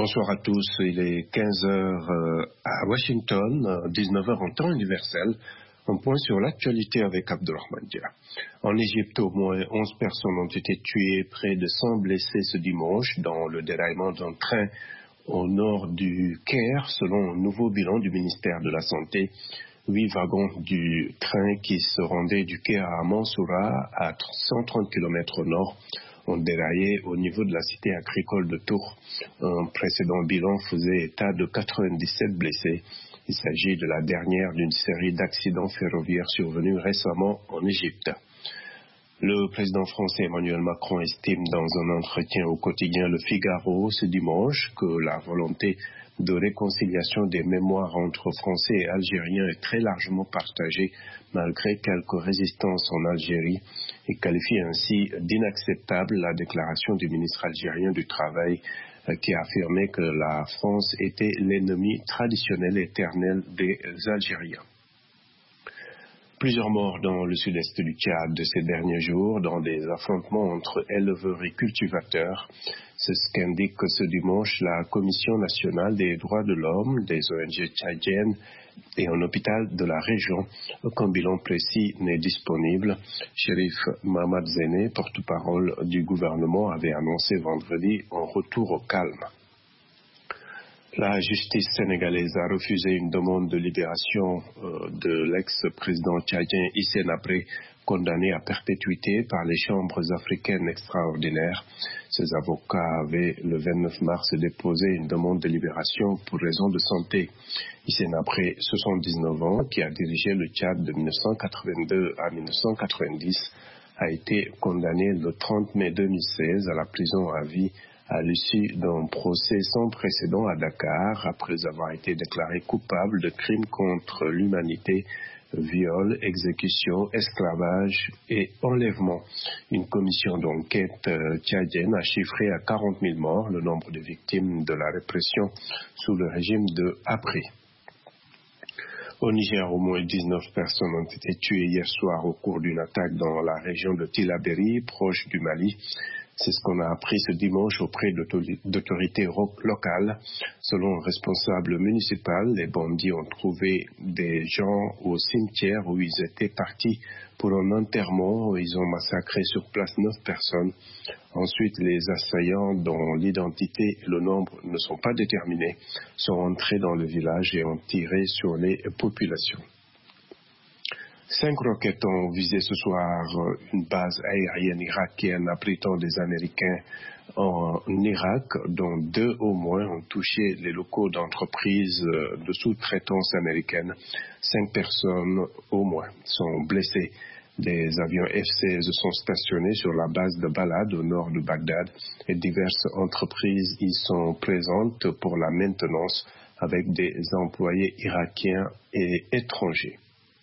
Bonsoir à tous, il est 15 heures à Washington, 19 heures en temps universel. Un point sur l'actualité avec Abdulrahman Dia. En Égypte, au moins 11 personnes ont été tuées, près de 100 blessés ce dimanche dans le déraillement d'un train au nord du Caire, selon un nouveau bilan du ministère de la Santé. 8 wagons du train qui se rendaient du Caire à Mansoura, à 130 km au nord, ont déraillé au niveau de la cité agricole de Tours. Un précédent bilan faisait état de 97 blessés. Il s'agit de la dernière d'une série d'accidents ferroviaires survenus récemment en Égypte. Le président français Emmanuel Macron estime dans un entretien au quotidien Le Figaro ce dimanche que la volonté de réconciliation des mémoires entre Français et Algériens est très largement partagée malgré quelques résistances en Algérie et qualifie ainsi d'inacceptable la déclaration du ministre algérien du Travail qui a affirmé que la France était l'ennemi traditionnel et éternel des Algériens. Plusieurs morts dans le sud-est du Tchad de ces derniers jours dans des affrontements entre éleveurs et cultivateurs. C'est ce qu'indique ce dimanche la Commission nationale des droits de l'homme des ONG tchadiennes et un hôpital de la région. Aucun bilan précis n'est disponible. Chérif Mohamed Zene, porte-parole du gouvernement, avait annoncé vendredi un retour au calme. La justice sénégalaise a refusé une demande de libération de l'ex-président tchadien Hissène Habré, condamné à perpétuité par les chambres africaines extraordinaires. Ses avocats avaient le 29 mars déposé une demande de libération pour raison de santé. Hissène Habré, 79 ans, qui a dirigé le Tchad de 1982 à 1990, a été condamné le 30 mai 2016 à la prison à vie à l'issue d'un procès sans précédent à Dakar, après avoir été déclaré coupable de crimes contre l'humanité, viol, exécution, esclavage et enlèvement. Une commission d'enquête tchadienne a chiffré à 40 000 morts le nombre de victimes de la répression sous le régime de Habré. Au Niger, au moins 19 personnes ont été tuées hier soir au cours d'une attaque dans la région de Tillabéri, proche du Mali. C'est ce qu'on a appris ce dimanche auprès d'autorités locales. Selon un responsable municipal, les bandits ont trouvé des gens au cimetière où ils étaient partis pour un enterrement. Ils ont massacré sur place 9 personnes. Ensuite, les assaillants, dont l'identité et le nombre ne sont pas déterminés, sont entrés dans le village et ont tiré sur les populations. 5 roquettes ont visé ce soir une base aérienne irakienne abritant des Américains en Irak, dont 2 au moins ont touché les locaux d'entreprises de sous-traitance américaines. 5 personnes au moins sont blessées. Des avions F-16 sont stationnés sur la base de Balad au nord de Bagdad et diverses entreprises y sont présentes pour la maintenance avec des employés irakiens et étrangers.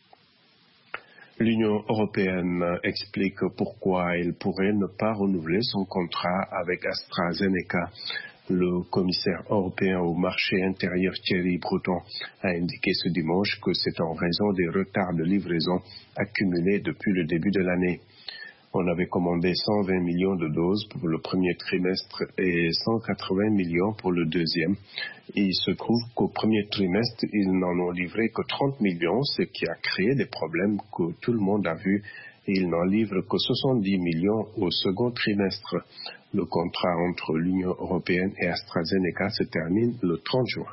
L'Union européenne explique pourquoi elle pourrait ne pas renouveler son contrat avec AstraZeneca. Le commissaire européen au marché intérieur Thierry Breton a indiqué ce dimanche que c'est en raison des retards de livraison accumulés depuis le début de l'année. On avait commandé 120 millions de doses pour le premier trimestre et 180 millions pour le deuxième. Et il se trouve qu'au premier trimestre, ils n'en ont livré que 30 millions, ce qui a créé des problèmes que tout le monde a vus. Et ils n'en livrent que 70 millions au second trimestre. Le contrat entre l'Union européenne et AstraZeneca se termine le 30 juin.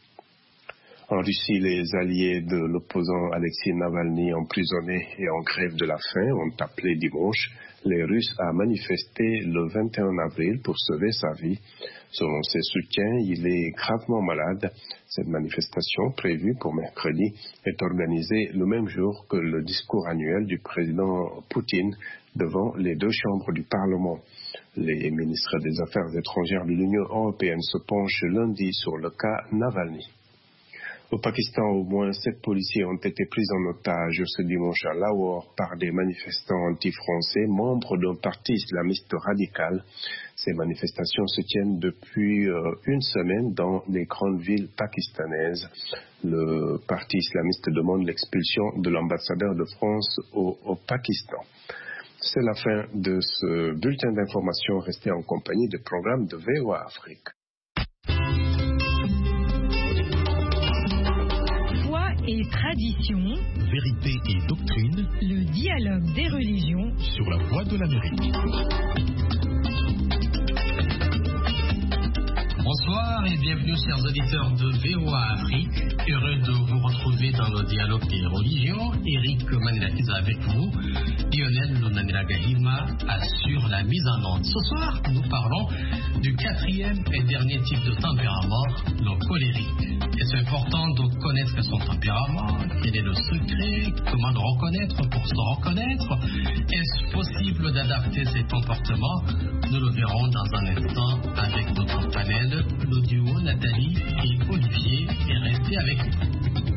En Russie, les alliés de l'opposant Alexei Navalny, emprisonné et en grève de la faim, ont appelé dimanche les Russes à manifester le 21 avril pour sauver sa vie. Selon ses soutiens, il est gravement malade. Cette manifestation, prévue pour mercredi, est organisée le même jour que le discours annuel du président Poutine devant les 2 chambres du Parlement. Les ministres des Affaires étrangères de l'Union européenne se penchent lundi sur le cas Navalny. Au Pakistan, au moins 7 policiers ont été pris en otage ce dimanche à Lahore par des manifestants anti-français, membres d'un parti islamiste radical. Ces manifestations se tiennent depuis une semaine dans les grandes villes pakistanaises. Le parti islamiste demande l'expulsion de l'ambassadeur de France au Pakistan. C'est la fin de ce bulletin d'information. Restez en compagnie du programme de VOA Afrique. et tradition, vérité et doctrine, le dialogue des religions sur la voie de l'Amérique. Bonsoir et bienvenue chers auditeurs de VOA Afrique. Heureux de vous retrouver dans le dialogue des religions. Eric Manilakiza avec vous. Lionel Lunanila Gahima assure la mise en onde. Ce soir, nous parlons du 4e et dernier type de tempérament, le colérique. Est-ce important de connaître son tempérament? Quel est le secret? Comment le reconnaître pour se reconnaître? Est-ce possible d'adapter ses comportements? Nous le verrons dans un instant avec notre panel. Le duo Nathalie et Olivier est resté avec nous.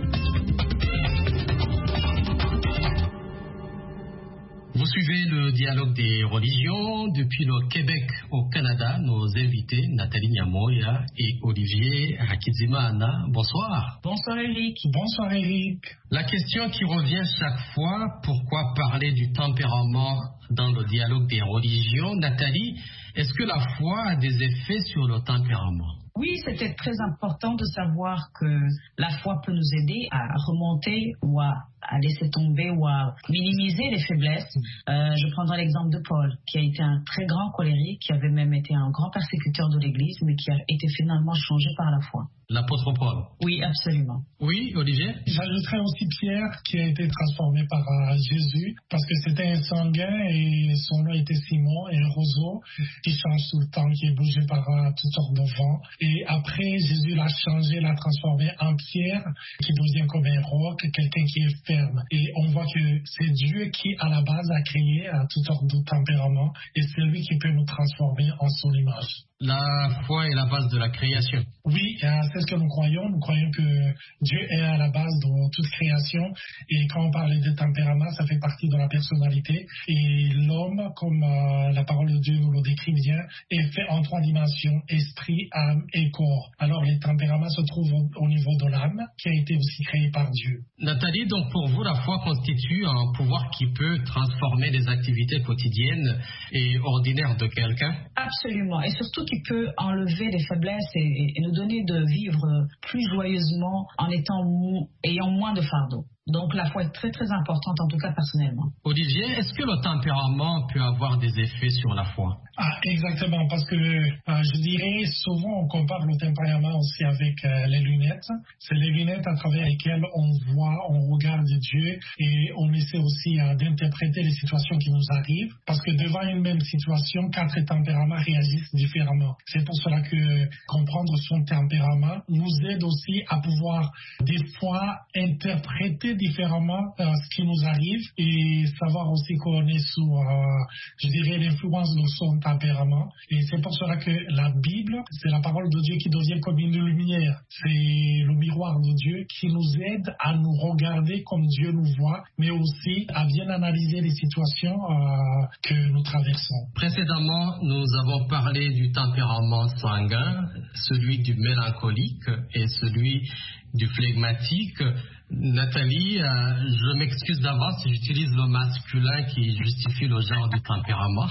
Vous suivez le dialogue des religions depuis le Québec au Canada. Nos invités, Nathalie Nyamoya et Olivier Hakizimana. Bonsoir. Bonsoir Eric. Bonsoir Eric. La question qui revient chaque fois, pourquoi parler du tempérament dans le dialogue des religions? Nathalie, est-ce que la foi a des effets sur le tempérament? Oui, c'était très important de savoir que la foi peut nous aider à remonter ou à laisser tomber ou à minimiser les faiblesses. Je prendrai l'exemple de Paul, qui a été un très grand colérique, qui avait même été un grand persécuteur de l'Église, mais qui a été finalement changé par la foi. L'apôtre Paul. Oui, absolument. Oui, Olivier? J'ajouterais aussi Pierre, qui a été transformé par Jésus, parce que c'était un sanguin et son nom était Simon, et un roseau qui change tout le temps, qui est bougé par toutes sortes de vents. Et après, Jésus l'a changé, l'a transformé en pierre, qui devient comme un roc, quelqu'un qui est ferme. Et on voit que c'est Dieu qui, à la base, a créé toutes sortes de tempéraments, et c'est lui qui peut nous transformer en son image. La foi est la base de la création. Oui, c'est ce que nous croyons. Nous croyons que Dieu est à la base de toute création. Et quand on parle de tempérament, ça fait partie de la personnalité. Et l'homme, comme la parole de Dieu nous le décrit bien, est fait en 3 dimensions, esprit, âme et corps. Alors les tempéraments se trouvent au niveau de l'âme, qui a été aussi créée par Dieu. Nathalie, donc pour vous, la foi constitue un pouvoir qui peut transformer les activités quotidiennes et ordinaires de quelqu'un? Absolument. Et surtout qui peut enlever les faiblesses et nous donner de vivre plus joyeusement en ayant moins de fardeau. Donc la foi est très très importante, en tout cas personnellement. Olivier, est-ce que le tempérament peut avoir des effets sur la foi? Exactement, parce que je dirais souvent on compare le tempérament aussi avec les lunettes. C'est les lunettes à travers lesquelles on voit, on regarde Dieu et on essaie aussi d'interpréter les situations qui nous arrivent, parce que devant une même situation, 4 tempéraments réagissent différemment. C'est pour cela que comprendre son tempérament nous aide aussi à pouvoir des fois interpréter différemment ce qui nous arrive et savoir aussi qu'on est sous, je dirais, l'influence de son tempérament. Et c'est pour cela que la Bible, c'est la parole de Dieu qui devient comme une lumière. C'est le miroir de Dieu qui nous aide à nous regarder comme Dieu nous voit, mais aussi à bien analyser les situations que nous traversons. Précédemment, nous avons parlé du tempérament sanguin, celui du mélancolique et celui du flegmatique. Nathalie, je m'excuse d'avance si j'utilise le masculin qui justifie le genre du tempérament.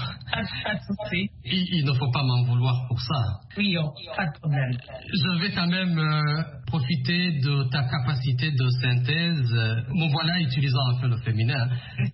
Il ne faut pas m'en vouloir pour ça. Oui, pas de problème. Je vais quand même profiter de ta capacité de synthèse. Mon voilà utilisant un peu le féminin.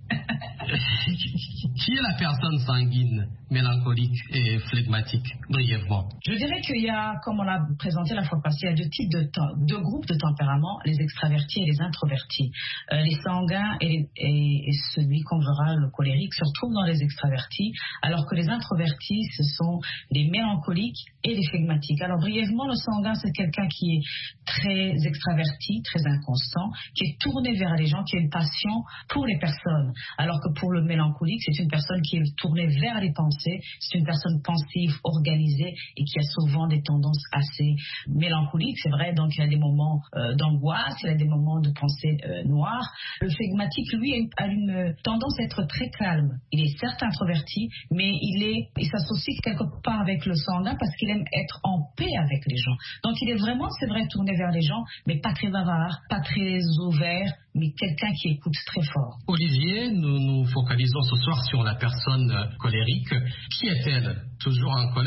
Qui est la personne sanguine, mélancolique et flegmatique, brièvement? Je dirais qu'il y a, comme on l'a présenté la fois passée, il y a 2 types deux groupes de tempéraments, les extravertis et les introvertis. Les sanguins et celui qu'on verra, le colérique, se retrouvent dans les extravertis, alors que les introvertis, ce sont les mélancoliques et les flegmatiques. Alors brièvement, le sanguin, c'est quelqu'un qui est très extraverti, très inconstant, qui est tourné vers les gens, qui a une passion pour les personnes, alors que pour le mélancolique, c'est une personne qui est tournée vers les pensées, c'est une personne pensive, organisée et qui a souvent des tendances assez mélancoliques, c'est vrai, donc il y a des moments d'angoisse, il y a des moments de pensée noire. Le flegmatique, lui, a une tendance à être très calme. Il est certes introverti, mais il s'associe quelque part avec le sanguin parce qu'il aime être en paix avec les gens. Donc il est vraiment, c'est vrai, tourné vers les gens, mais pas très bavard, pas très ouvert, mais quelqu'un qui écoute très fort. Olivier, nous nous focalisons ce soir sur la personne colérique. Qui est-elle? Toujours en colère?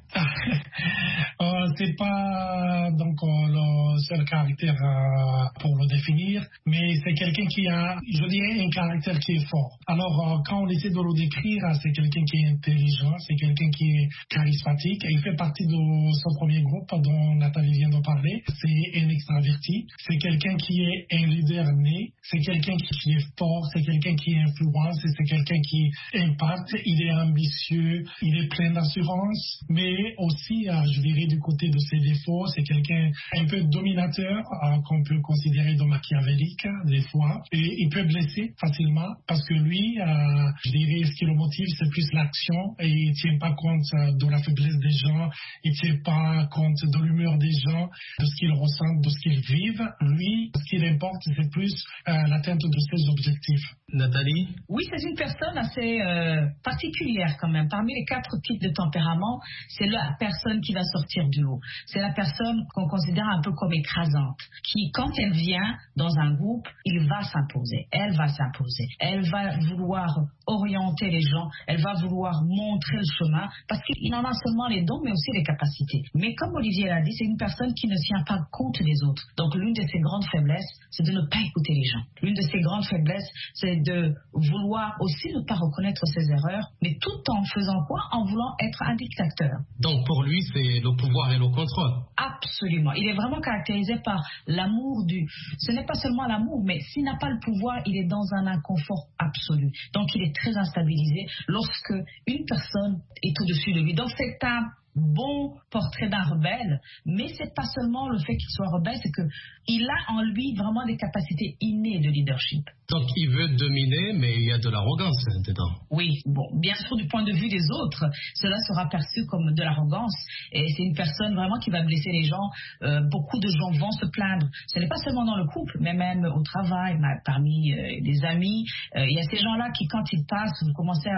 C'est pas donc le seul caractère pour le définir, mais c'est quelqu'un qui a, je dirais, un caractère qui est fort. Alors, quand on essaie de le décrire, c'est quelqu'un qui est intelligent, c'est quelqu'un qui est charismatique. Il fait partie de ce premier groupe dont Nathalie vient de parler. C'est un extraverti. C'est quelqu'un qui est un leader né. C'est quelqu'un qui est fort. C'est quelqu'un qui influence. C'est quelqu'un qui impacte. Il est ambitieux. Il est plein d'assurance. Mais aussi, je dirais, du côté de ses défauts, c'est quelqu'un un peu dominateur, qu'on peut considérer de machiavélique, des fois. Et il peut blesser facilement parce que lui, je dirais, ce qui le motive, c'est plus l'action et il ne tient pas compte de la faiblesse des gens, il ne tient pas compte de l'humeur des gens, de ce qu'ils ressentent, de ce qu'ils vivent. Lui, ce qui l'importe, c'est plus l'atteinte de ses objectifs. Nathalie? Oui, c'est une personne assez particulière quand même. Parmi les 4 types de tempérament, c'est la personne qui va sortir du lot. C'est la personne qu'on considère un peu comme écrasante, qui, quand elle vient dans un groupe, il va s'imposer. Elle va s'imposer. Elle va vouloir orienter les gens. Elle va vouloir montrer le chemin parce qu'il en a seulement les dons, mais aussi les capacités. Mais comme Olivier l'a dit, c'est une personne qui ne tient pas compte des autres. Donc, l'une de ses grandes faiblesses, c'est de ne pas écouter les gens. L'une de ses grandes faiblesses, c'est de vouloir aussi ne pas reconnaître ses erreurs, mais tout en faisant quoi? En voulant être un dictateur. Donc pour lui, c'est le pouvoir et le contrôle. Absolument. Il est vraiment caractérisé par l'amour du... Ce n'est pas seulement l'amour, mais s'il n'a pas le pouvoir, il est dans un inconfort absolu. Donc il est très instabilisé lorsque une personne est au-dessus de lui. Donc c'est un bon portrait d'un rebelle, mais c'est pas seulement le fait qu'il soit rebelle, c'est qu'il a en lui vraiment des capacités innées de leadership. Donc il veut dominer, mais il y a de l'arrogance dedans. Oui, bon, bien sûr, du point de vue des autres, cela sera perçu comme de l'arrogance, et c'est une personne vraiment qui va blesser les gens. Beaucoup de gens vont se plaindre. Ce n'est pas seulement dans le couple, mais même au travail, parmi des amis. Il y a ces gens-là qui, quand ils passent, vous commencez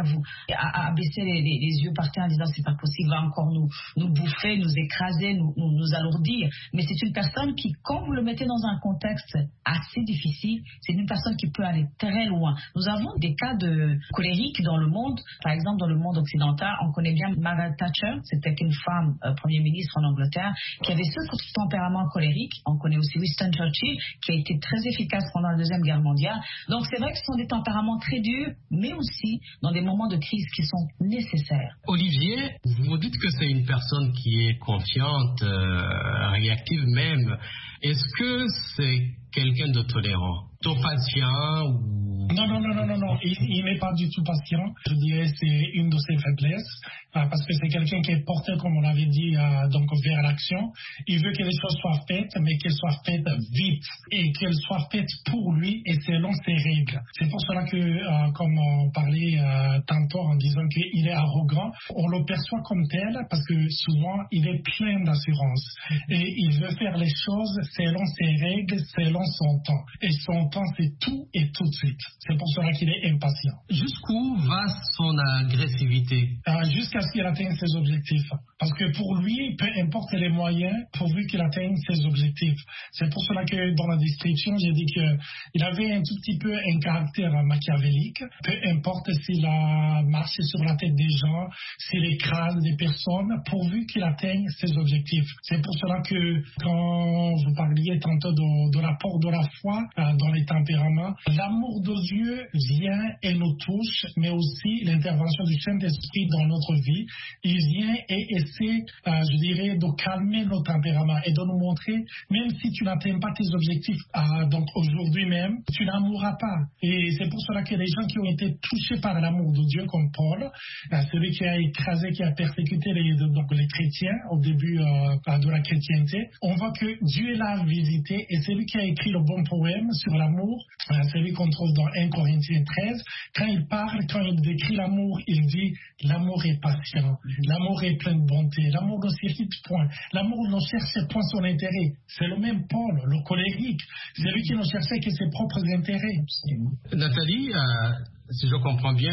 à baisser les yeux par terre en disant c'est pas possible, il va encore nous bouffer, nous écraser, nous alourdir. Mais c'est une personne qui, quand vous le mettez dans un contexte assez difficile, c'est une personne qui peut aller très loin. Nous avons des cas de colériques dans le monde. Par exemple, dans le monde occidental, on connaît bien Margaret Thatcher. C'était une femme Premier ministre en Angleterre qui avait ce tempérament colérique. On connaît aussi Winston Churchill qui a été très efficace pendant la Deuxième Guerre mondiale. Donc c'est vrai que ce sont des tempéraments très durs, mais aussi dans des moments de crise qui sont nécessaires. Olivier, vous dites que c'est une personne qui est confiante, réactive même. Est-ce que c'est quelqu'un de tolérant, trop patient ou... Non. Il n'est pas du tout patient. Je dirais que c'est une de ses faiblesses parce que c'est quelqu'un qui est porté, comme on l'avait dit, donc vers l'action. Il veut que les choses soient faites, mais qu'elles soient faites vite et qu'elles soient faites pour lui et selon ses règles. C'est pour cela que, comme on parlait tantôt en disant qu'il est arrogant, on le perçoit comme tel parce que souvent il est plein d'assurance et il veut faire les choses selon ses règles, selon son temps. Et son temps, c'est tout et tout de suite. C'est pour cela qu'il est impatient. Jusqu'où va son agressivité? Jusqu'à ce qu'il atteigne ses objectifs. Parce que pour lui, peu importe les moyens, pourvu qu'il atteigne ses objectifs. C'est pour cela que dans la description, j'ai dit qu'il avait un tout petit peu un caractère machiavélique. Peu importe s'il a marché sur la tête des gens, s'il écrase des personnes, pourvu qu'il atteigne ses objectifs. C'est pour cela que quand vous parliez tantôt de l'apport de la foi dans les tempéraments, l'amour de Dieu vient et nous touche, mais aussi l'intervention du Saint-Esprit dans notre vie. Il vient et essaie, je dirais, de calmer nos tempéraments et de nous montrer, même si tu n'atteins pas tes objectifs, donc aujourd'hui même, tu n'en mourras pas. Et c'est pour cela que les gens qui ont été touchés par l'amour de Dieu, comme Paul, celui qui a écrasé, qui a persécuté les chrétiens au début de la chrétienté, on voit que Dieu l'a visité et c'est lui qui a écrit le bon poème sur l'amour, celui qu'on trouve dans 1 Corinthiens 13. Quand il parle, quand il décrit l'amour, il dit l'amour est patient, l'amour est plein de bonté, l'amour ne s'irrite point, l'amour ne cherche point son intérêt. C'est le même Paul, le colérique, c'est lui qui ne cherchait que ses propres intérêts. Nathalie, Si je comprends bien,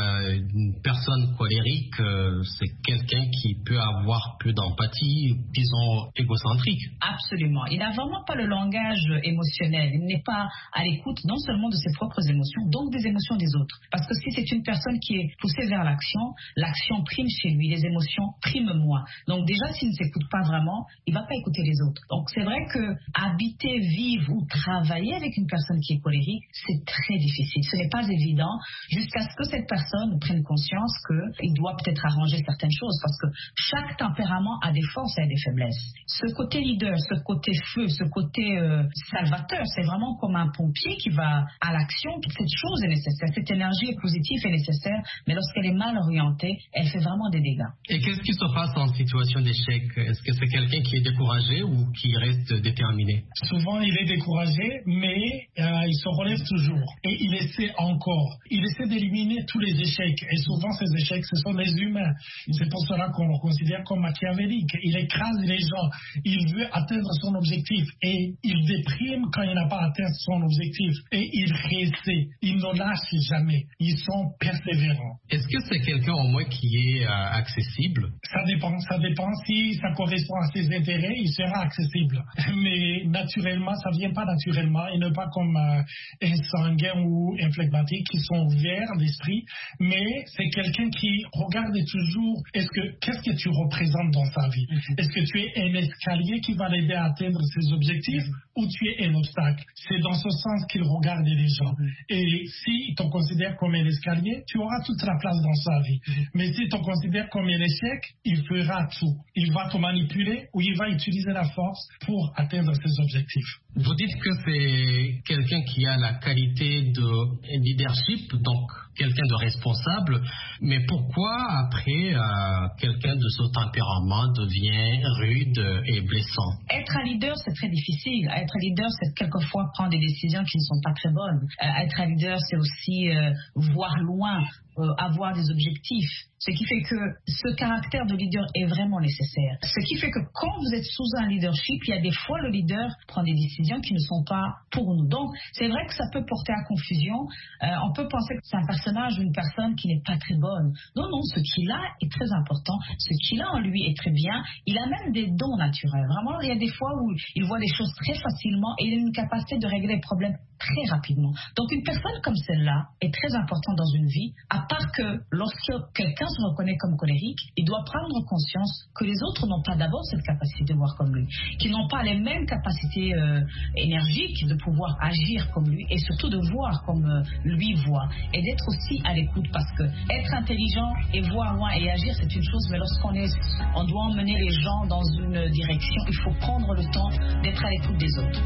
une personne colérique, c'est quelqu'un qui peut avoir peu d'empathie, disons égocentrique. Absolument. Il n'a vraiment pas le langage émotionnel. Il n'est pas à l'écoute non seulement de ses propres émotions, donc des émotions des autres. Parce que si c'est une personne qui est poussée vers l'action prime chez lui, les émotions priment moins. Donc déjà, s'il ne s'écoute pas vraiment, il ne va pas écouter les autres. Donc c'est vrai que habiter, vivre ou travailler avec une personne qui est colérique, c'est très difficile. Ce n'est pas évident jusqu'à ce que cette personne prenne conscience qu'il doit peut-être arranger certaines choses parce que chaque tempérament a des forces et a des faiblesses. Ce côté leader, ce côté feu, ce côté salvateur, c'est vraiment comme un pompier qui va à l'action. Cette chose est nécessaire, cette énergie positive est nécessaire, mais lorsqu'elle est mal orientée, elle fait vraiment des dégâts. Et qu'est-ce qui se passe en situation d'échec? Est-ce que c'est quelqu'un qui est découragé ou qui reste déterminé? Souvent, il est découragé, mais il se relève toujours. Et il essaie encore. Il essaie d'éliminer tous les échecs. Et souvent, ces échecs, ce sont les humains. C'est pour cela qu'on le considère comme machiavélique. Il écrase les gens. Il veut atteindre son objectif. Et il déprime quand il n'a pas atteint son objectif. Et il réessaie. Il ne lâche jamais. Ils sont persévérants. Est-ce que c'est quelqu'un au moins qui est accessible? Ça dépend. Ça dépend. Si ça correspond à ses intérêts, il sera accessible. Mais naturellement, ça ne vient pas naturellement. Il n'est pas comme un sanguin ou un phlegmatique qui sont ouverts d'esprit. Mais c'est quelqu'un qui regarde toujours qu'est-ce que tu représentes dans sa vie. Est-ce que tu es un escalier qui va l'aider à atteindre ses objectifs ou tu es un obstacle? C'est dans ce sens qu'il regarde les gens. Et s'il te considère comme un escalier, tu auras toute la place dans sa vie. Mais s'il te considère comme un échec, il fera tout. Il va te manipuler ou il va utiliser la force pour atteindre ses objectifs. Vous dites que c'est quelqu'un qui a la qualité de leadership, donc quelqu'un de responsable, mais pourquoi après quelqu'un de ce tempérament devient rude et blessant? Être un leader, c'est très difficile. Être un leader, c'est quelquefois prendre des décisions qui ne sont pas très bonnes. Être un leader, c'est aussi voir loin, avoir des objectifs. Ce qui fait que ce caractère de leader est vraiment nécessaire. Ce qui fait que quand vous êtes sous un leadership, il y a des fois le leader prend des décisions qui ne sont pas pour nous. Donc, c'est vrai que ça peut porter à confusion. On peut penser que c'est un personnage ou une personne qui n'est pas très bonne. Non, non, ce qu'il a est très important. Ce qu'il a en lui est très bien. Il a même des dons naturels. Vraiment, il y a des fois où il voit les choses très facilement et il a une capacité de régler les problèmes très rapidement. Donc, une personne comme celle-là est très importante dans une vie, à part que lorsque quelqu'un se reconnaît comme colérique, il doit prendre conscience que les autres n'ont pas d'abord cette capacité de voir comme lui, qu'ils n'ont pas les mêmes capacités énergiques de pouvoir agir comme lui et surtout de voir comme lui voit et d'être aussi à l'écoute parce que être intelligent et voir loin et agir c'est une chose, mais lorsqu'on doit emmener les gens dans une direction, il faut prendre le temps d'être à l'écoute des autres.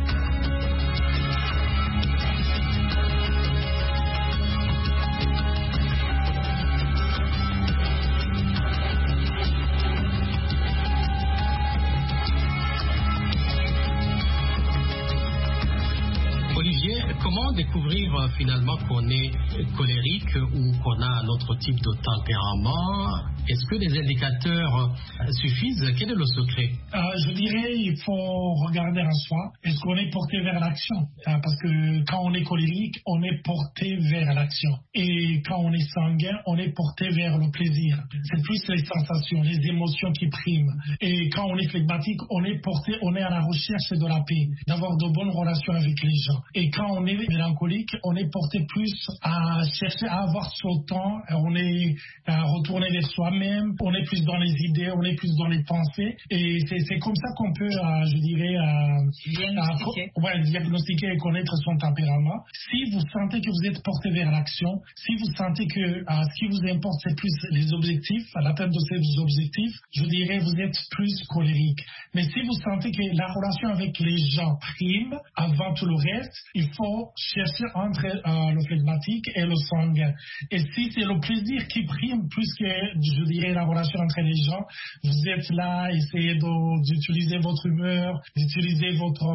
Comment découvrir finalement qu'on est colérique ou qu'on a un autre type de tempérament? Est-ce que les indicateurs suffisent? Quel est le secret? Je dirais il faut regarder en soi. Est-ce qu'on est porté vers l'action? Parce que quand on est colérique, on est porté vers l'action. Et quand on est sanguin, on est porté vers le plaisir. C'est plus les sensations, les émotions qui priment. Et quand on est phlegmatique, on est à la recherche de la paix, d'avoir de bonnes relations avec les gens. Et quand on est mélancolique, on est porté plus à chercher à avoir son temps, on est à retourner vers soi-même, on est plus dans les idées, on est plus dans les pensées. Et c'est comme ça qu'on peut, je dirais, diagnostiquer et connaître son tempérament. Si vous sentez que vous êtes porté vers l'action, si vous sentez que ce qui vous importe, c'est plus les objectifs, l'atteinte de ces objectifs, je dirais vous êtes plus colérique. Mais si vous sentez que la relation avec les gens prime avant tout le reste, il faut chercher entre le phlegmatique et le sanguin. Et si c'est le plaisir qui prime plus que, je dirais, la relation entre les gens. Vous êtes là, essayez d'utiliser votre humeur, d'utiliser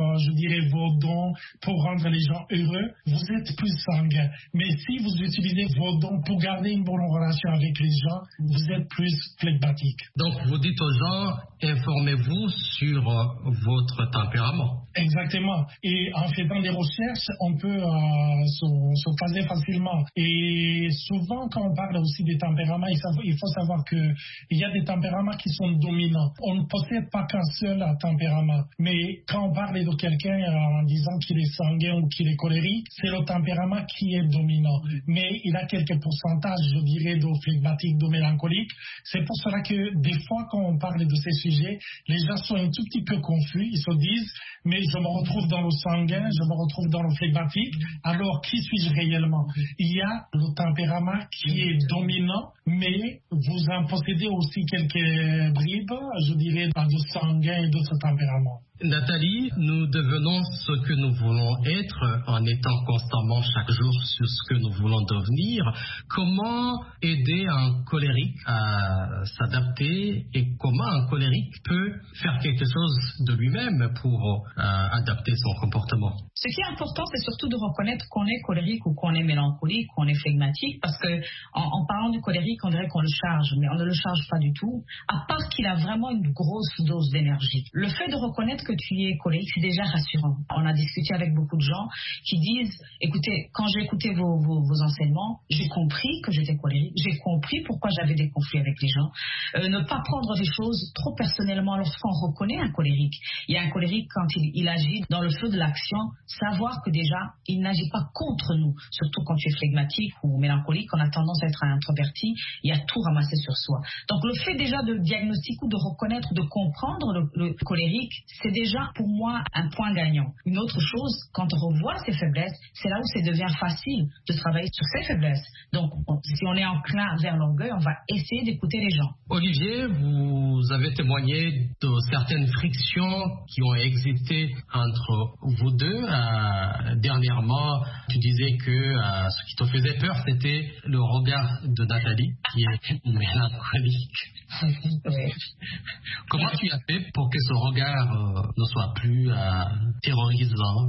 vos dons pour rendre les gens heureux. Vous êtes plus sanguin. Mais si vous utilisez vos dons pour garder une bonne relation avec les gens, vous êtes plus flegmatique. Donc, vous dites aux gens, informez-vous sur votre tempérament. Exactement. Et en faisant des recherches, on peut se caser facilement. Et souvent, quand on parle aussi des tempéraments, il faut savoir qu'il y a des tempéraments qui sont dominants. On ne possède pas qu'un seul tempérament. Mais quand on parle de quelqu'un en disant qu'il est sanguin ou qu'il est colérique, c'est le tempérament qui est dominant. Mais il a quelques pourcentages, je dirais, de flegmatique, de mélancolique. C'est pour cela que des fois, quand on parle de ces sujets, les gens sont un tout petit peu confus. Ils se disent, mais je me retrouve dans le sanguin, je me retrouve dans le flegmatique. Alors, qui suis-je réellement? Il y a le tempérament qui est dominant, mais vous en possédez aussi quelques bribes, je dirais, de sanguin et d'autres tempéraments. Nathalie, nous devenons ce que nous voulons être en étant constamment chaque jour sur ce que nous voulons devenir. Comment aider un colérique à s'adapter et comment un colérique peut faire quelque chose de lui-même pour adapter son comportement? Ce qui est important, c'est surtout de reconnaître qu'on est colérique ou qu'on est mélancolique, qu'on est flegmatique, parce que en parlant du colérique, on dirait qu'on le charge, mais on ne le charge pas du tout, à part qu'il a vraiment une grosse dose d'énergie. Le fait de reconnaître que tu es colérique, c'est déjà rassurant. On a discuté avec beaucoup de gens qui disent, écoutez, quand j'ai écouté vos enseignements, j'ai compris que j'étais colérique, j'ai compris pourquoi j'avais des conflits avec les gens. Ne pas prendre les choses trop personnellement lorsqu'on reconnaît un colérique. Il y a un colérique quand il agit dans le feu de l'action, savoir que déjà, il n'agit pas contre nous. Surtout quand tu es flegmatique ou mélancolique, on a tendance à être introverti et à tout ramasser sur soi. Donc le fait déjà de diagnostiquer ou de reconnaître, de comprendre le colérique, c'est déjà pour moi un point gagnant. Une autre chose, quand on revoit ses faiblesses, c'est là où ça devient facile de travailler sur ses faiblesses. Donc si on est enclin vers l'orgueil, on va essayer d'écouter les gens. Olivier, vous avez témoigné de certaines frictions qui ont existé entre vous deux. Dernièrement, tu disais que ce qui te faisait peur, c'était le regard de Nathalie, qui est mélancolique. Oui. Comment tu as fait pour que ce regard ne soit plus terrorisant?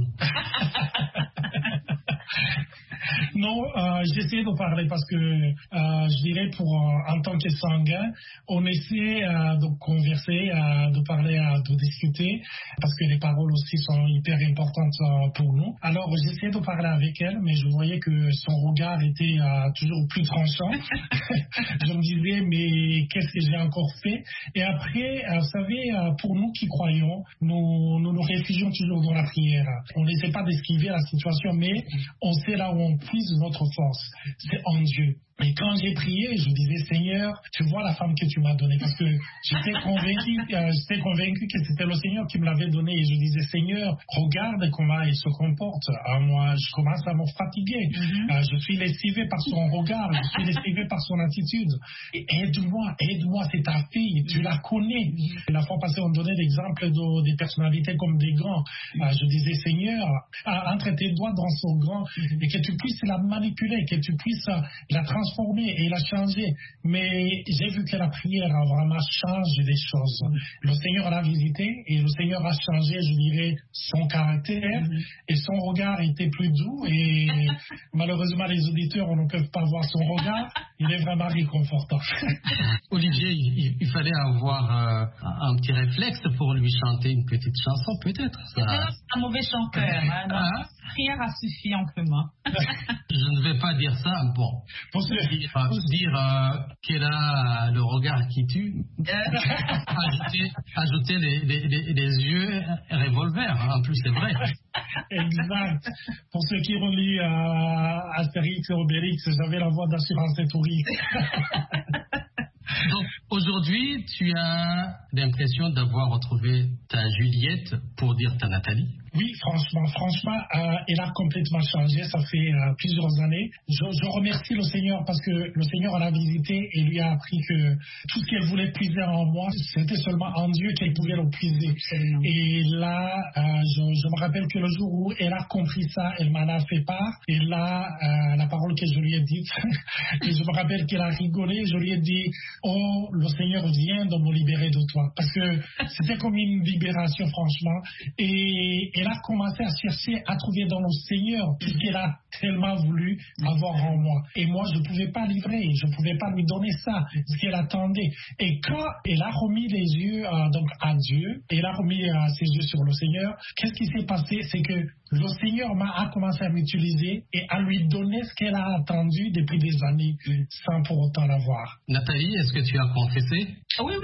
Non, j'essaie de parler parce que je dirais en tant que sanguin, on essaie de converser, de parler, de discuter parce que les paroles aussi sont hyper importantes pour nous. Alors j'essayais de parler avec elle, mais je voyais que son regard était toujours plus tranchant. Je me disais, mais qu'est-ce que j'ai encore fait? Et après, vous savez, pour nous qui croyons, nous nous réfugions toujours dans la prière. On n'essaie pas d'esquiver la situation, mais on sait là où on puise notre force, c'est en Dieu. Et quand j'ai prié, je disais, Seigneur, tu vois la femme que tu m'as donnée, parce que j'étais convaincu que c'était le Seigneur qui me l'avait donnée. Et je disais, Seigneur, regarde comment elle se comporte. Moi, je commence à me fatiguer. Je suis lessivé par son regard, je suis lessivé par son attitude. Et aide-moi, c'est ta fille, tu la connais. La fois passée, on donnait l'exemple des personnalités comme des grands. Je disais, Seigneur, entre tes doigts dans son grand, et que tu puisses la manipuler, que tu puisses la transformer et la changer. Mais j'ai vu que la prière a vraiment changé des choses. Le Seigneur l'a visité et le Seigneur a changé, je dirais, son caractère et son regard était plus doux et malheureusement les auditeurs ne peuvent pas voir son regard. Il est vraiment réconfortant. Olivier, il fallait avoir un petit réflexe pour lui chanter une petite chanson, peut-être. C'est un mauvais chanteur. La prière a suffi amplement. Je ne vais pas dire ça. Bon, pour dire qu'elle a le regard qui tue, ajouter les yeux revolver. En plus, c'est vrai. Exact. Pour ceux qui ont lu Astérix et Obélix, j'avais la voix d'assurance des touristes. Donc, aujourd'hui, tu as l'impression d'avoir retrouvé ta Juliette pour dire ta Nathalie. Oui, franchement, il a complètement changé. Ça fait plusieurs années. Je remercie le Seigneur parce que le Seigneur l'a visité et lui a appris que tout ce qu'elle voulait puiser en moi, c'était seulement en Dieu qu'elle pouvait le puiser. Absolument. Et là, je me rappelle que le jour où elle a compris ça, elle m'en a fait part. Et là, la parole que je lui ai dite, et je me rappelle qu'elle a rigolé. Je lui ai dit, oh, le Seigneur vient de me libérer de toi. Parce que c'était comme une libération, franchement. Et elle a commencé à chercher, à trouver dans le Seigneur ce qu'elle a tellement voulu avoir en moi. Et moi, je ne pouvais pas livrer, je ne pouvais pas lui donner ça, ce qu'elle attendait. Et quand elle a remis les yeux donc à Dieu, elle a remis ses yeux sur le Seigneur, qu'est-ce qui s'est passé? C'est que le Seigneur a commencé à m'utiliser et à lui donner ce qu'elle a attendu depuis des années sans pour autant l'avoir. Nathalie, est-ce que tu as confessé? Oui.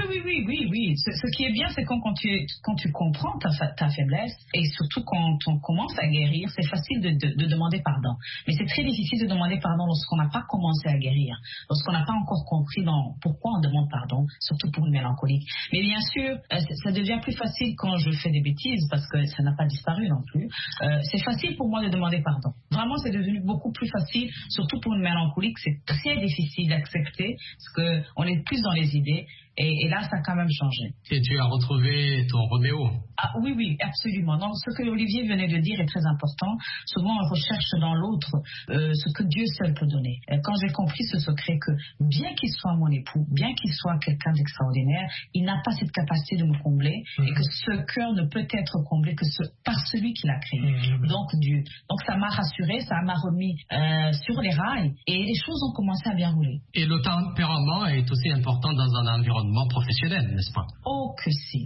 Ce qui est bien, c'est quand tu comprends ta faiblesse et surtout quand on commence à guérir, c'est facile de demander pardon. Mais c'est très difficile de demander pardon lorsqu'on n'a pas commencé à guérir, lorsqu'on n'a pas encore compris pourquoi on demande pardon, surtout pour une mélancolique. Mais bien sûr, ça devient plus facile quand je fais des bêtises parce que ça n'a pas disparu non plus. C'est facile pour moi de demander pardon. Vraiment, c'est devenu beaucoup plus facile, surtout pour une mélancolique. C'est très difficile d'accepter parce qu'on est plus dans les idées. Et là, ça a quand même changé. Et tu as retrouvé ton Roméo? Ah, oui, absolument. Donc, ce que Olivier venait de dire est très important. Souvent, on recherche dans l'autre ce que Dieu seul peut donner. Et quand j'ai compris ce secret que bien qu'il soit mon époux, bien qu'il soit quelqu'un d'extraordinaire, il n'a pas cette capacité de me combler et que ce cœur ne peut être comblé que par celui qui l'a créé. Donc, Dieu. Donc, ça m'a rassuré, ça m'a remis sur les rails et les choses ont commencé à bien rouler. Et le tempérament est aussi important dans un environnement professionnel, n'est-ce pas? Oh que si.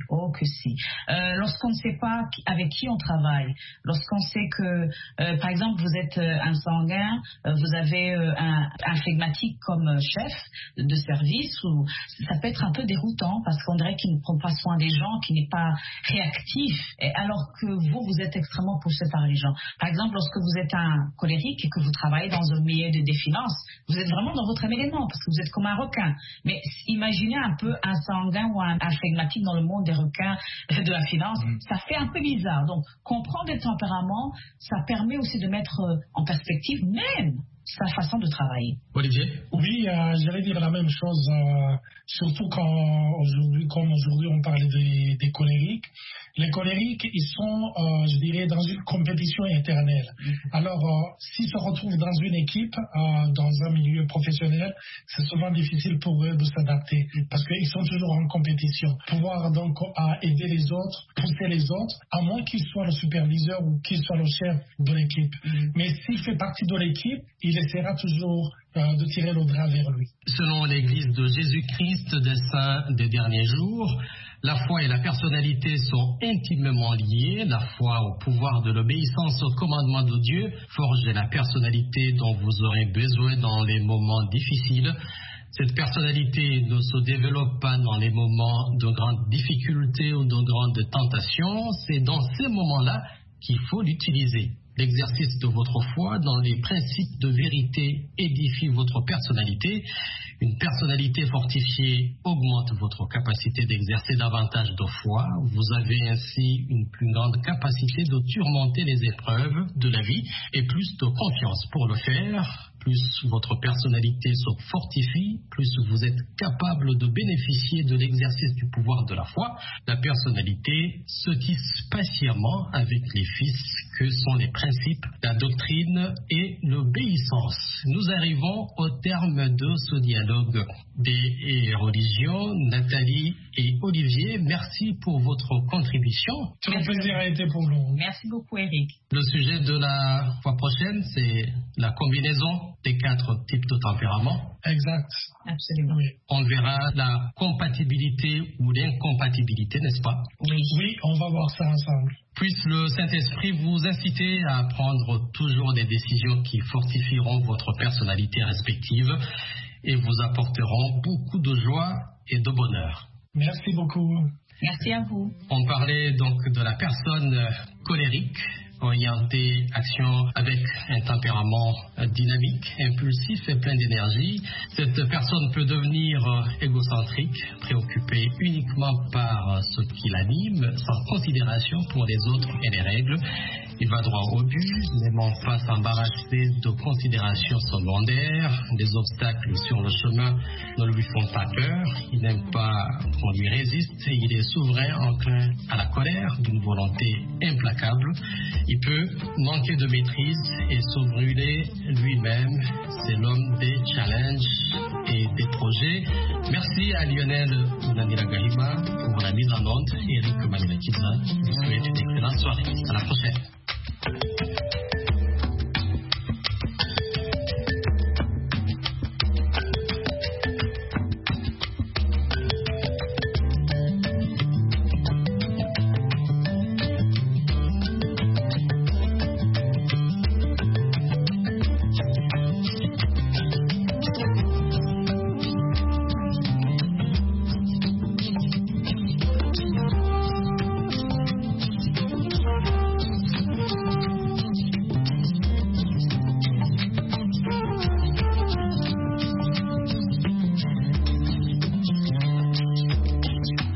Lorsqu'on ne sait pas avec qui on travaille, lorsqu'on sait que, par exemple, vous êtes un sanguin, vous avez un flegmatique comme chef de service, ou ça peut être un peu déroutant parce qu'on dirait qu'il ne prend pas soin des gens, qu'il n'est pas réactif, alors que vous êtes extrêmement poussé par les gens. Par exemple, lorsque vous êtes un colérique et que vous travaillez dans un milieu des finances, vous êtes vraiment dans votre élément parce que vous êtes comme un requin. Mais imaginez un peu un sanguin ou un flegmatique dans le monde des requins de la finance, ça fait un peu bizarre. Donc, comprendre les tempéraments, ça permet aussi de mettre en perspective même sa façon de travailler. Olivier? Oui, j'allais dire la même chose, surtout comme aujourd'hui on parlait des colériques. Les colériques, ils sont, je dirais, dans une compétition éternelle. Alors, s'ils se retrouvent dans une équipe, dans un milieu professionnel, c'est souvent difficile pour eux de s'adapter parce qu'ils sont toujours en compétition. Pouvoir donc aider les autres, pousser les autres, à moins qu'il soit le superviseur ou qu'il soit le chef de l'équipe. Mais s'il fait partie de l'équipe, il essaiera toujours de tirer le drap vers lui. Selon l'Église de Jésus-Christ des Saints des derniers jours, la foi et la personnalité sont intimement liées. La foi au pouvoir de l'obéissance au commandement de Dieu forge la personnalité dont vous aurez besoin dans les moments difficiles. Cette personnalité ne se développe pas dans les moments de grande difficulté ou de grande tentation. C'est dans ces moments-là qu'il faut l'utiliser. L'exercice de votre foi dans les principes de vérité édifie votre personnalité. Une personnalité fortifiée augmente votre capacité d'exercer davantage de foi. Vous avez ainsi une plus grande capacité de surmonter les épreuves de la vie et plus de confiance pour le faire. Plus votre personnalité se fortifie, plus vous êtes capable de bénéficier de l'exercice du pouvoir de la foi. La personnalité se tisse patiemment avec les fils que sont les principes, la doctrine et l'obéissance. Nous arrivons au terme de ce dialogue des religions. Nathalie et Olivier, merci pour votre contribution. Tout le plaisir a été pour nous. Merci beaucoup, Eric. Le sujet de la fois prochaine, c'est la combinaison des 4 types de tempéraments. Exact. Absolument. Oui. On verra la compatibilité ou l'incompatibilité, n'est-ce pas? Oui, on va voir ça ensemble. Puisse le Saint-Esprit vous inciter à prendre toujours des décisions qui fortifieront votre personnalité respective et vous apporteront beaucoup de joie et de bonheur. Merci beaucoup. Merci à vous. On parlait donc de la personne colérique. orienté action avec un tempérament dynamique, impulsif et plein d'énergie. Cette personne peut devenir égocentrique, préoccupée uniquement par ce qui l'anime, sans considération pour les autres et les règles. Il va droit au but, n'aimant pas s'embarrasser de considérations secondaires. Les obstacles sur le chemin ne lui font pas peur. Il n'aime pas qu'on lui résiste. Il est souverain, enclin à la colère, d'une volonté implacable. Il peut manquer de maîtrise et se brûler lui-même. C'est l'homme des challenges et des projets. Merci à Lionel Lunanira Gahima pour la mise en onde. Eric Manirakiza vous souhaite une excellente soirée. À la prochaine.